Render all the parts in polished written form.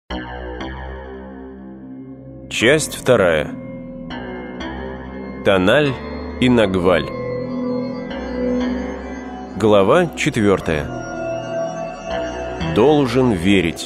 Часть вторая. Тональ и Нагваль. Глава 4. Должен верить.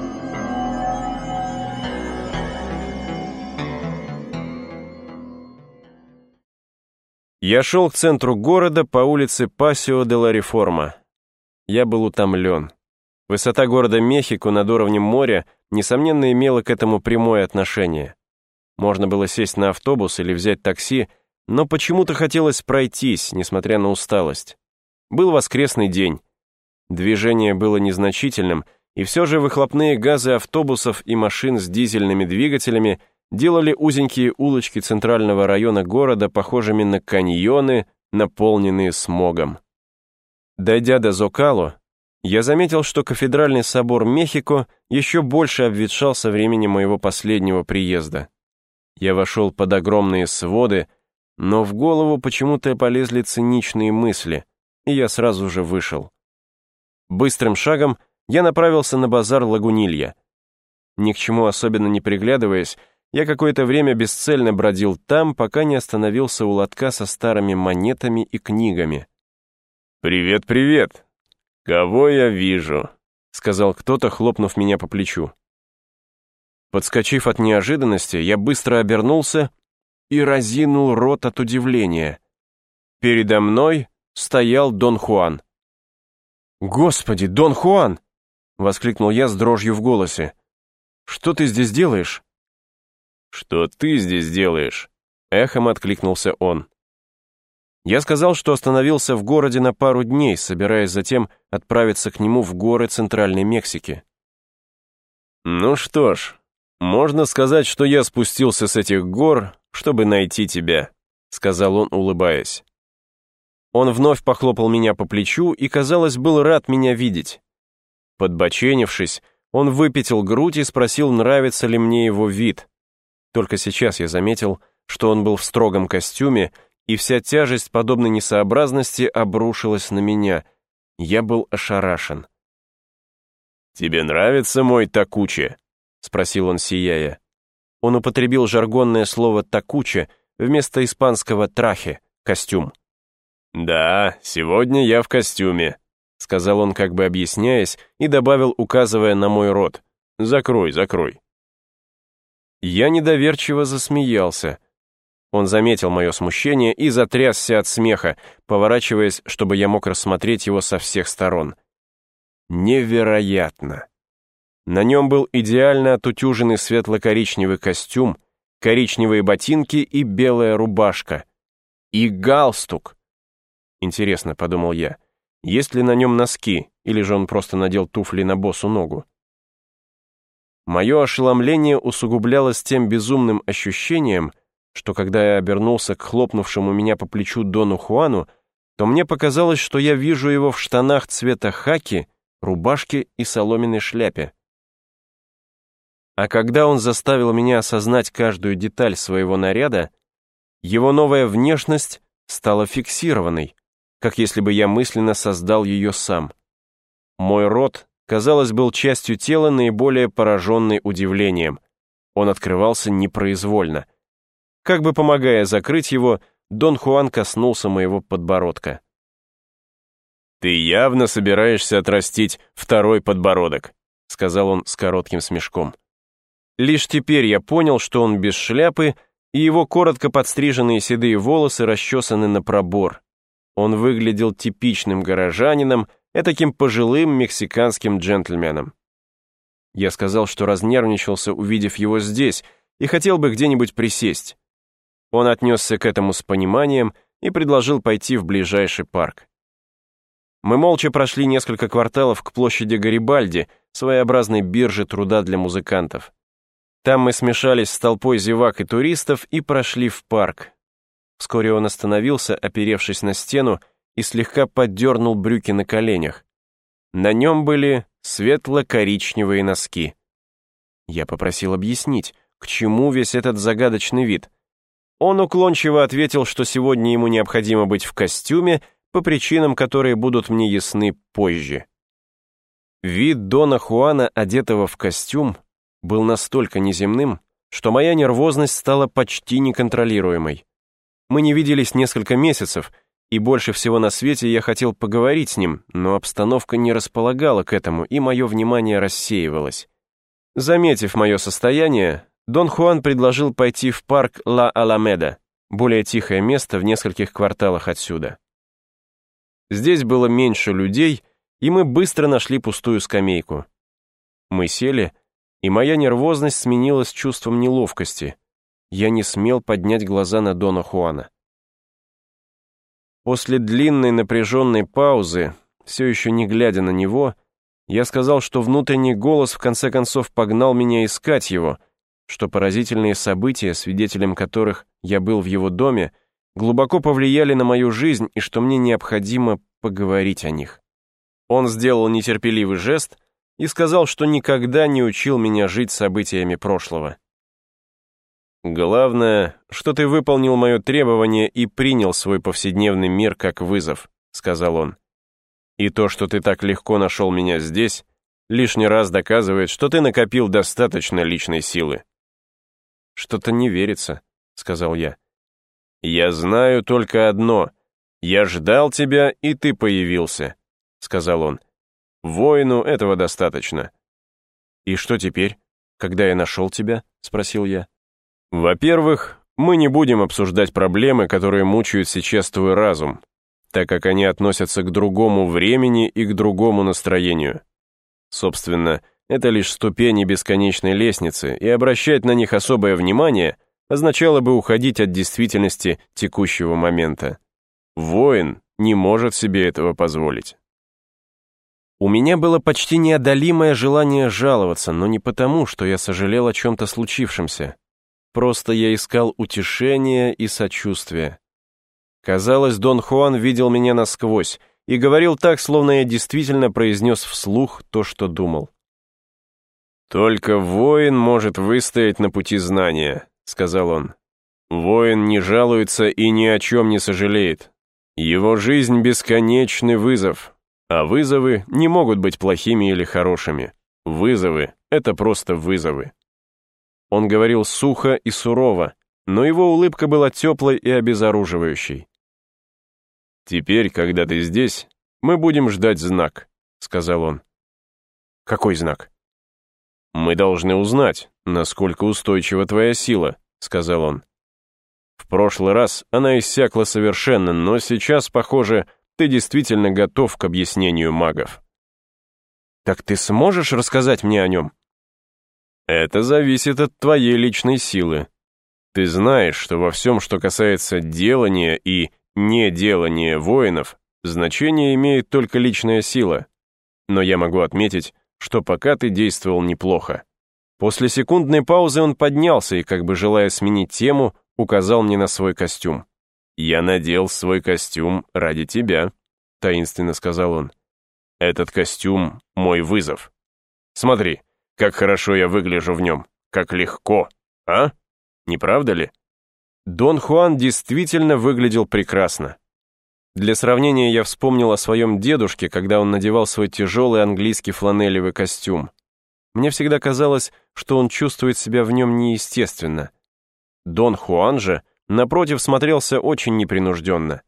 Я шел к центру города по улице Пасио де ла Реформа. Я был утомлен. Высота города Мехико над уровнем моря, несомненно, имела к этому прямое отношение. Можно было сесть на автобус или взять такси, но почему-то хотелось пройтись, несмотря на усталость. Был воскресный день. Движение было незначительным, и все же выхлопные газы автобусов и машин с дизельными двигателями делали узенькие улочки центрального района города похожими на каньоны, наполненные смогом. Дойдя до Зокало, я заметил, что кафедральный собор Мехико еще больше обветшал со времени моего последнего приезда. Я вошел под огромные своды, но в голову почему-то полезли циничные мысли, и я сразу же вышел. Быстрым шагом я направился на базар Лагунилья. Ни к чему особенно не приглядываясь, я какое-то время бесцельно бродил там, пока не остановился у лотка со старыми монетами и книгами. «Привет, привет! Кого я вижу?» — сказал кто-то, хлопнув меня по плечу. Подскочив от неожиданности, я быстро обернулся и разинул рот от удивления. Передо мной стоял Дон Хуан. «Господи, Дон Хуан!» — воскликнул я с дрожью в голосе. «Что ты здесь делаешь?» «Что ты здесь делаешь?» — эхом откликнулся он. Я сказал, что остановился в городе на пару дней, собираясь затем отправиться к нему в горы Центральной Мексики. «Ну что ж, можно сказать, что я спустился с этих гор, чтобы найти тебя», — сказал он, улыбаясь. Он вновь похлопал меня по плечу и, казалось, был рад меня видеть. Подбоченившись, он выпятил грудь и спросил, нравится ли мне его вид. Только сейчас я заметил, что он был в строгом костюме, и вся тяжесть подобной несообразности обрушилась на меня. Я был ошарашен. «Тебе нравится мой такуче?» — спросил он, сияя. Он употребил жаргонное слово «такуче» вместо испанского «трахе» — костюм. «Да, сегодня я в костюме», — сказал он, как бы объясняясь, и добавил, указывая на мой рот. «Закрой, закрой». Я недоверчиво засмеялся. Он заметил мое смущение и затрясся от смеха, поворачиваясь, чтобы я мог рассмотреть его со всех сторон. Невероятно! На нем был идеально отутюженный светло-коричневый костюм, коричневые ботинки и белая рубашка. И галстук! Интересно, подумал я, есть ли на нем носки, или же он просто надел туфли на босу ногу? Мое ошеломление усугублялось тем безумным ощущением, что когда я обернулся к хлопнувшему меня по плечу Дону Хуану, то мне показалось, что я вижу его в штанах цвета хаки, рубашке и соломенной шляпе. А когда он заставил меня осознать каждую деталь своего наряда, его новая внешность стала фиксированной, как если бы я мысленно создал ее сам. Мой рот, казалось, был частью тела, наиболее пораженной удивлением. Он открывался непроизвольно. Как бы помогая закрыть его, Дон Хуан коснулся моего подбородка. «Ты явно собираешься отрастить второй подбородок», — сказал он с коротким смешком. Лишь теперь я понял, что он без шляпы, и его коротко подстриженные седые волосы расчесаны на пробор. Он выглядел типичным горожанином, этаким пожилым мексиканским джентльменом. Я сказал, что разнервничался, увидев его здесь, и хотел бы где-нибудь присесть. Он отнесся к этому с пониманием и предложил пойти в ближайший парк. Мы молча прошли несколько кварталов к площади Гарибальди, своеобразной бирже труда для музыкантов. Там мы смешались с толпой зевак и туристов и прошли в парк. Вскоре он остановился, оперевшись на стену, и слегка поддернул брюки на коленях. На нем были светло-коричневые носки. Я попросил объяснить, к чему весь этот загадочный вид. Он уклончиво ответил, что сегодня ему необходимо быть в костюме по причинам, которые будут мне ясны позже. Вид Дона Хуана, одетого в костюм, был настолько неземным, что моя нервозность стала почти неконтролируемой. Мы не виделись несколько месяцев, и больше всего на свете я хотел поговорить с ним, но обстановка не располагала к этому, и мое внимание рассеивалось. Заметив мое состояние, Дон Хуан предложил пойти в парк Ла Аламеда, более тихое место в нескольких кварталах отсюда. Здесь было меньше людей, и мы быстро нашли пустую скамейку. Мы сели, и моя нервозность сменилась чувством неловкости. Я не смел поднять глаза на Дона Хуана. После длинной напряженной паузы, все еще не глядя на него, я сказал, что внутренний голос в конце концов погнал меня искать его, что поразительные события, свидетелем которых я был в его доме, глубоко повлияли на мою жизнь и что мне необходимо поговорить о них. Он сделал нетерпеливый жест и сказал, что никогда не учил меня жить событиями прошлого. «Главное, что ты выполнил мое требование и принял свой повседневный мир как вызов», — сказал он. «И то, что ты так легко нашел меня здесь, лишний раз доказывает, что ты накопил достаточно личной силы». «Что-то не верится», — сказал я. «Я знаю только одно. Я ждал тебя, и ты появился», — сказал он. «Воину этого достаточно». «И что теперь, когда я нашел тебя?» — спросил я. «Во-первых, мы не будем обсуждать проблемы, которые мучают сейчас твой разум, так как они относятся к другому времени и к другому настроению. Собственно, это лишь ступени бесконечной лестницы, и обращать на них особое внимание означало бы уходить от действительности текущего момента. Воин не может себе этого позволить». У меня было почти неодолимое желание жаловаться, но не потому, что я сожалел о чем-то случившемся. Просто я искал утешения и сочувствия. Казалось, Дон Хуан видел меня насквозь и говорил так, словно я действительно произнес вслух то, что думал. «Только воин может выстоять на пути знания», — сказал он. «Воин не жалуется и ни о чем не сожалеет. Его жизнь — бесконечный вызов, а вызовы не могут быть плохими или хорошими. Вызовы — это просто вызовы». Он говорил сухо и сурово, но его улыбка была теплой и обезоруживающей. «Теперь, когда ты здесь, мы будем ждать знак», — сказал он. «Какой знак?» «Мы должны узнать, насколько устойчива твоя сила», — сказал он. «В прошлый раз она иссякла совершенно, но сейчас, похоже, ты действительно готов к объяснению магов». «Так ты сможешь рассказать мне о нем?» «Это зависит от твоей личной силы. Ты знаешь, что во всем, что касается делания и неделания воинов, значение имеет только личная сила. Но я могу отметить, что пока ты действовал неплохо». После секундной паузы он поднялся и, как бы желая сменить тему, указал мне на свой костюм. «Я надел свой костюм ради тебя», — таинственно сказал он. «Этот костюм — мой вызов. Смотри, как хорошо я выгляжу в нем, как легко, а? Не правда ли?» Дон Хуан действительно выглядел прекрасно. Для сравнения я вспомнил о своем дедушке, когда он надевал свой тяжелый английский фланелевый костюм. Мне всегда казалось, что он чувствует себя в нем неестественно. Дон Хуан же, напротив, смотрелся очень непринужденно.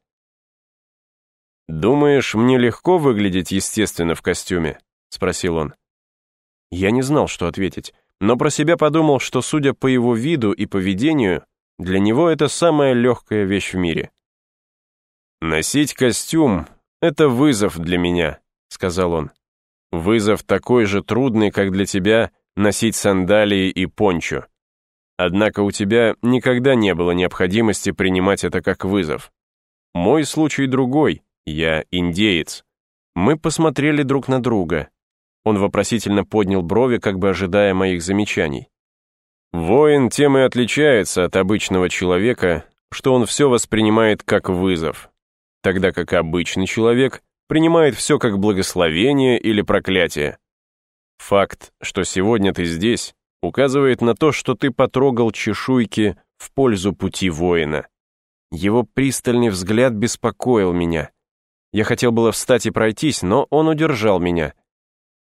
«Думаешь, мне легко выглядеть естественно в костюме?» — спросил он. Я не знал, что ответить, но про себя подумал, что, судя по его виду и поведению, для него это самая легкая вещь в мире. «Носить костюм — это вызов для меня», — сказал он. «Вызов такой же трудный, как для тебя носить сандалии и пончо. Однако у тебя никогда не было необходимости принимать это как вызов. Мой случай другой, я индеец». Мы посмотрели друг на друга. Он вопросительно поднял брови, как бы ожидая моих замечаний. «Воин тем и отличается от обычного человека, что он все воспринимает как вызов, тогда как обычный человек принимает все как благословение или проклятие. Факт, что сегодня ты здесь, указывает на то, что ты потрогал чешуйки в пользу пути воина». Его пристальный взгляд беспокоил меня. Я хотел было встать и пройтись, но он удержал меня.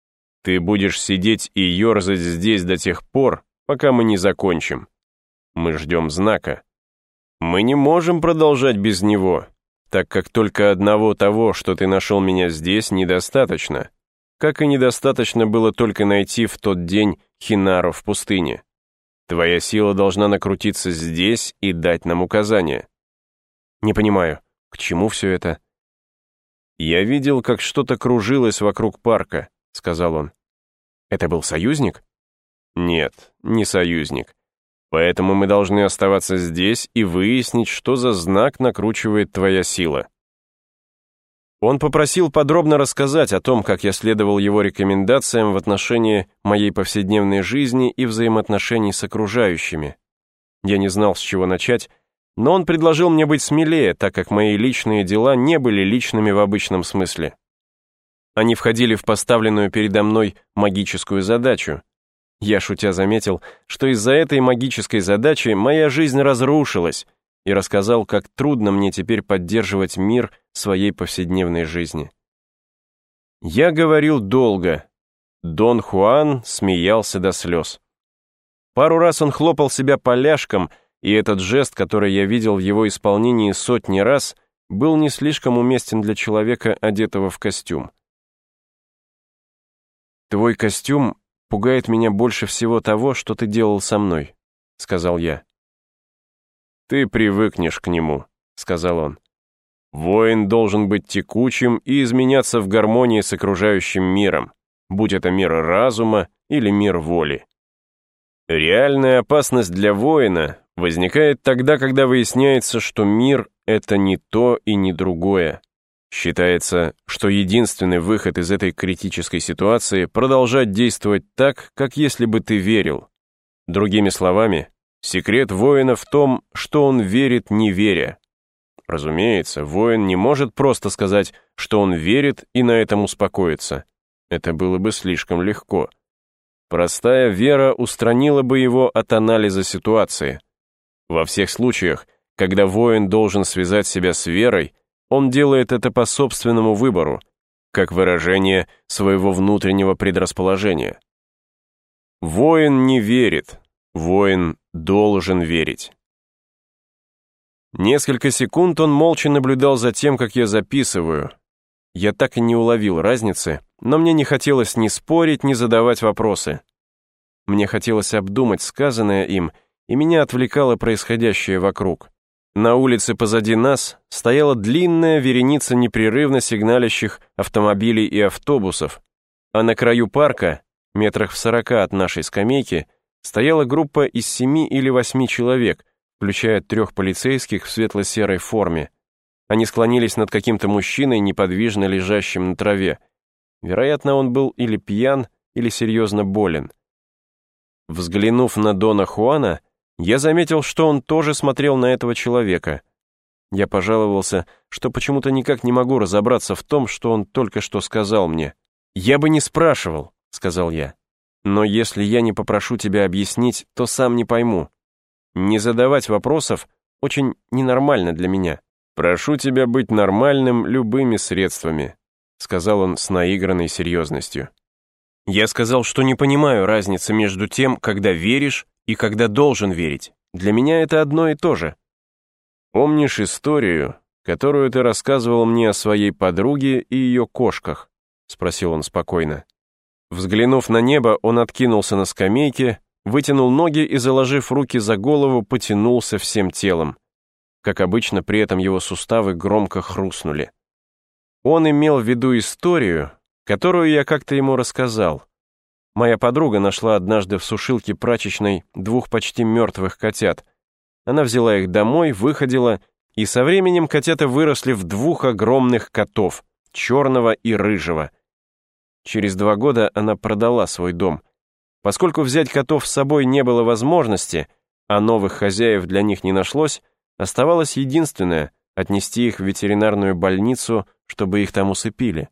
Ты будешь сидеть и ерзать здесь до тех пор, пока мы не закончим. Мы ждем знака. Мы не можем продолжать без него, так как только одного того, что ты нашел меня здесь, недостаточно. Как и недостаточно было только найти в тот день Хинару в пустыне. Твоя сила должна накрутиться здесь и дать нам указания. Не понимаю, к чему все это? Я видел, как что-то кружилось вокруг парка, сказал он. Это был союзник? Нет, не союзник. Поэтому мы должны оставаться здесь и выяснить, что за знак накручивает твоя сила. Он попросил подробно рассказать о том, как я следовал его рекомендациям в отношении моей повседневной жизни и взаимоотношений с окружающими. Я не знал, с чего начать, но он предложил мне быть смелее, так как мои личные дела не были личными в обычном смысле. Они входили в поставленную передо мной магическую задачу. Я, шутя, заметил, что из-за этой магической задачи моя жизнь разрушилась, и рассказал, как трудно мне теперь поддерживать мир своей повседневной жизни. Я говорил долго. Дон Хуан смеялся до слез. Пару раз он хлопал себя поляшком, и этот жест, который я видел в его исполнении сотни раз, был не слишком уместен для человека, одетого в костюм. «Твой костюм пугает меня больше всего того, что ты делал со мной», — сказал я. «Ты привыкнешь к нему», — сказал он. «Воин должен быть текучим и изменяться в гармонии с окружающим миром, будь это мир разума или мир воли. Реальная опасность для воина возникает тогда, когда выясняется, что мир — это не то и не другое. Считается, что единственный выход из этой критической ситуации — продолжать действовать так, как если бы ты верил. Другими словами, секрет воина в том, что он верит, не веря. Разумеется, воин не может просто сказать, что он верит, и на этом успокоиться. Это было бы слишком легко. Простая вера устранила бы его от анализа ситуации. Во всех случаях, когда воин должен связать себя с верой, он делает это по собственному выбору, как выражение своего внутреннего предрасположения. Воин не верит, воин должен верить. Несколько секунд он молча наблюдал за тем, как я записываю. Я так и не уловил разницы, но мне не хотелось ни спорить, ни задавать вопросы. Мне хотелось обдумать сказанное им, и меня отвлекало происходящее вокруг. На улице позади нас стояла длинная вереница непрерывно сигналящих автомобилей и автобусов, а на краю парка, метрах в 40 от нашей скамейки, стояла группа из 7 или 8 человек, включая 3 полицейских в светло-серой форме. Они склонились над каким-то мужчиной, неподвижно лежащим на траве. Вероятно, он был или пьян, или серьезно болен. Взглянув на Дона Хуана, я заметил, что он тоже смотрел на этого человека. Я пожаловался, что почему-то никак не могу разобраться в том, что он только что сказал мне. «Я бы не спрашивал», — сказал я. «Но если я не попрошу тебя объяснить, то сам не пойму. Не задавать вопросов очень ненормально для меня. Прошу тебя быть нормальным любыми средствами», — сказал он с наигранной серьезностью. Я сказал, что не понимаю разницы между тем, когда веришь и когда должен верить. Для меня это одно и то же. «Помнишь историю, которую ты рассказывал мне о своей подруге и ее кошках?» — спросил он спокойно. Взглянув на небо, он откинулся на скамейке, вытянул ноги и, заложив руки за голову, потянулся всем телом. Как обычно, при этом его суставы громко хрустнули. Он имел в виду историю, которую я как-то ему рассказал. Моя подруга нашла однажды в сушилке прачечной 2 почти мертвых котят. Она взяла их домой, выходила, и со временем котята выросли в 2 огромных котов, черного и рыжего. Через 2 года она продала свой дом. Поскольку взять котов с собой не было возможности, а новых хозяев для них не нашлось, оставалось единственное — отнести их в ветеринарную больницу, чтобы их там усыпили.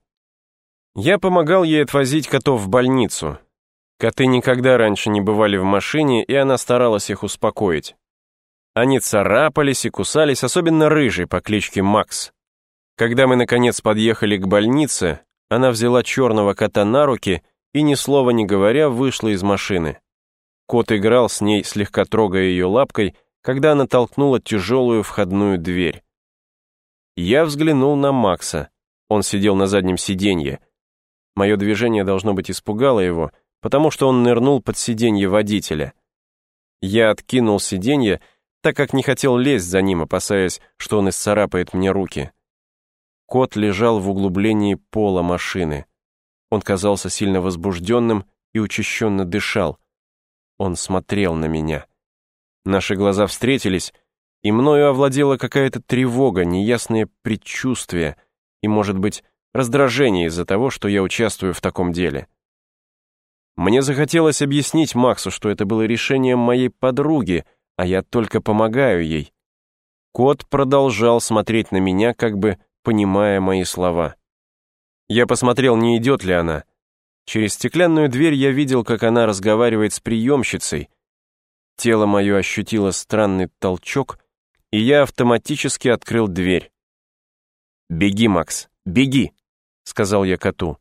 Я помогал ей отвозить котов в больницу. Коты никогда раньше не бывали в машине, и она старалась их успокоить. Они царапались и кусались, особенно рыжий по кличке Макс. Когда мы, наконец, подъехали к больнице, она взяла черного кота на руки и, ни слова не говоря, вышла из машины. Кот играл с ней, слегка трогая ее лапкой, когда она толкнула тяжелую входную дверь. Я взглянул на Макса. Он сидел на заднем сиденье. Мое движение, должно быть, испугало его, потому что он нырнул под сиденье водителя. Я откинул сиденье, так как не хотел лезть за ним, опасаясь, что он исцарапает мне руки. Кот лежал в углублении пола машины. Он казался сильно возбужденным и учащенно дышал. Он смотрел на меня. Наши глаза встретились, и мною овладела какая-то тревога, неясное предчувствие и, может быть, раздражение из-за того, что я участвую в таком деле. Мне захотелось объяснить Максу, что это было решением моей подруги, а я только помогаю ей. Кот продолжал смотреть на меня, как бы понимая мои слова. Я посмотрел, не идет ли она. Через стеклянную дверь я видел, как она разговаривает с приемщицей. Тело мое ощутило странный толчок, и я автоматически открыл дверь. «Беги, Макс, беги!» — сказал я коту.